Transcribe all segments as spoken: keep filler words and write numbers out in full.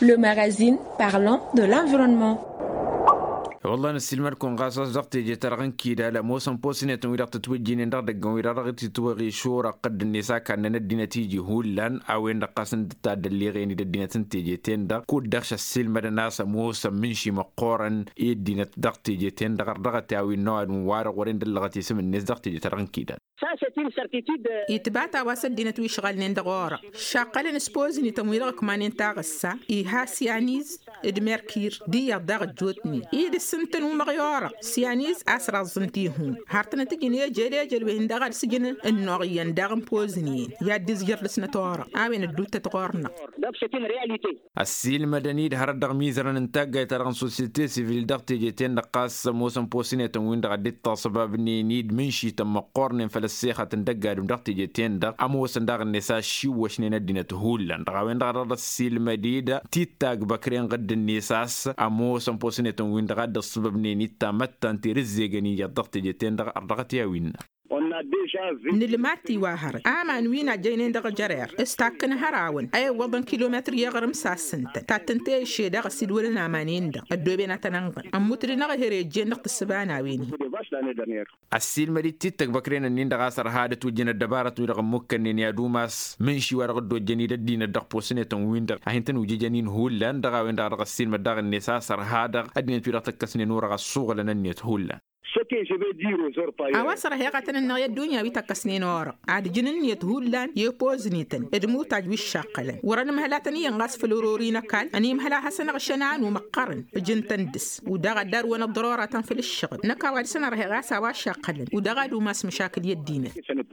le magazine parlant de l'environnement. والله نسلمر كون قاصص ضغط جترغن كيدا لا موسم بوسنه ويرا تتوجين ندر دغ ويرا رغت توغي شورا قد النساء كان ندينا تيجي هولان او ان قاسن تاع دلي غيني ددينا تنتيجي تندا كو دخش السلمر ناس موسم منشي مقورن يدينا ضغط جتن دغ دغت او نوع وار ورين دلغتي سم الناس ضغط جترغن كيدا يتبعت واسد دينا توي شغال ندغورا شاقل نسبوز ني تمويل كمان انت غسا اي ها سيانيز ادمركير دي يضغ جوتني اي سنتن ومغيورا سيانيز أسرع زنتيهم هارتنا تجيني جري جري هندغ السجن النوعي ندغ بوزني يا ديزجر لسنا تورا أوين الدوت تقارنا السيل مدني ده هرد ميزرن انتاج ترغن سوسيتي سيفيل دغتي جيتين نقاس موسم بوسينة تموين دغ ديتا سبب نيد منشي تم قرن فلسيخة تندقى دغتي جيتين دغ أموسن دغ النساء شو وشنين الدينة تهولن دغوين دغ السيل مديدة تيتاج بكرين غد النساس أموسن بوسينة تموين دغ السبب نيني تامتان ترزيغني يضغط جتين دغ أرغت ياوين نلماتي واهر آمان وينا جينين دغ جرير استاكن هراون أي وضن كيلومتر يغرم ساسنت تاتنتي الشي دغ سيدولن آمانين دغ الدوبين تنغن أموتري نغ هيري جين دغ تسبانا ويني السيل مريد تيتك بكرين النين دغ أسر هادت وجين الدبارة ويرغ مكن نين يادوماس منشي ورغدو جنيد الدين دغ بوسنة وين دغ هينتن وجي جنين هولان دغ وين دغ السيل مدغ النساء سر هادغ الدين تيرغ تكسنين ورغ الصوغ لننيت هولان أواسر هي قتنا النغية الدنيا بيتكسنين ورا عاد جنن يتهولان يبوزنيتن ادمو تاجوي الشاقلن ورنا مهلاتني ينغاس فلورورينا كال أني مهلا حسن غشنان ومقرن بجن تندس ودغا دار وانا ضرورة في الشغل نكا وادسنا رهي غاسا واشاقلن ودغا دو ماس مشاكل يدينا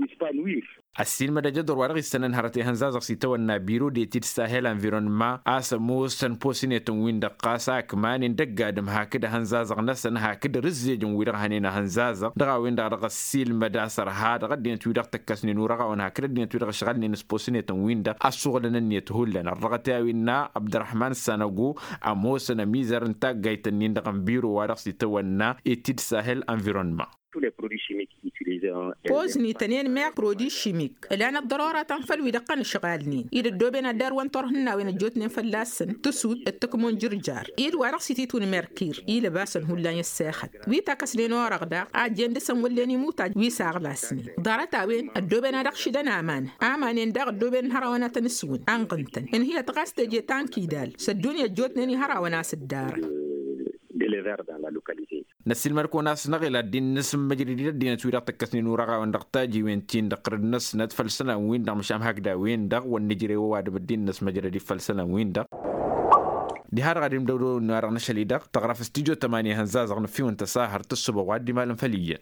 السيل مدى جدر ورغي السنن هرتي هنزازق سيتو النابيرو دي تتساهل انفيرونما آسا موسن بوسينة وين دقاسا كمان اندق قادم هاكد هنزازق نسن هاكد رزيجن ويرغ هنينا هنزازق دغا وين دغا السيل مدى سر هاد غدين تويدغ تكسنين ورغا ون هاكد دين تويدغ شغال نينس بوسينة وين دغ السوغلنا نيتهولن الرغتاوينا عبد الرحمن سانوغو اموسن ميزر انتا غايتنين دغن بيرو ورغ سيتو النا تتساهل انفيرونما بوزني تنين مع برودي شيميك لأن الضرورة تنفل ويدقن الشغالين إذا الدوبين الدار وانطرهن وين الجوتن فلاسن تسود التكمون جرجار إذا ورقسي تيتون ميركير إذا باسن هلان يساخد ويتا كسلين ورقدا عجين دسن وليني موتا ويساغ لاسني دارتا وين الدوبين أدقشدن آمان آمان داغ الدوبين هراوانا تنسون أنقنتن إن هي تغاس تجيتان كيدال سدوني الجوتنين هراوانا سدار نسيل مركو ناس نغيل الدين نسم مجرد الدين تويرا تكسنين ورغا وندقتاجي وين تين دقر الناس ندفل سنة وين دغ مشام هكذا وين دغ ونجري وواد بالدين نس مجرد يفل سنة وين دغ دي هار غادي ندورو نار نشلي دغ تغرف استيجو ثمانية هنزاز غن فيو انت ساهر تصبو وادي مالن فليه